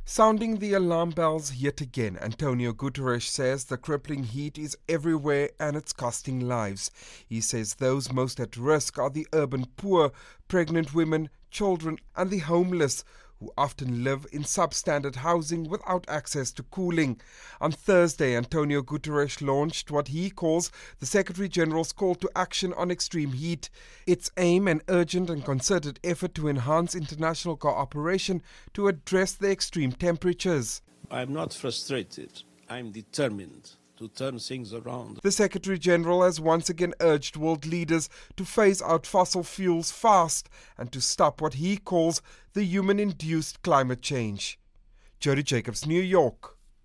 Sounding the alarm bells yet again, Antonio Guterres says the crippling heat is everywhere and it's costing lives. He says those most at risk are the urban poor, pregnant women, children and the homeless, who often live in substandard housing without access to cooling. On Thursday, Antonio Guterres launched what he calls the Secretary-General's call to action on extreme heat. Its aim an urgent and concerted effort to enhance international cooperation to address the extreme temperatures. I'm not frustrated. I'm determined to turn things around. The Secretary-General has once again urged world leaders to phase out fossil fuels fast and to stop what he calls the human-induced climate change. Jody Jacobs, New York.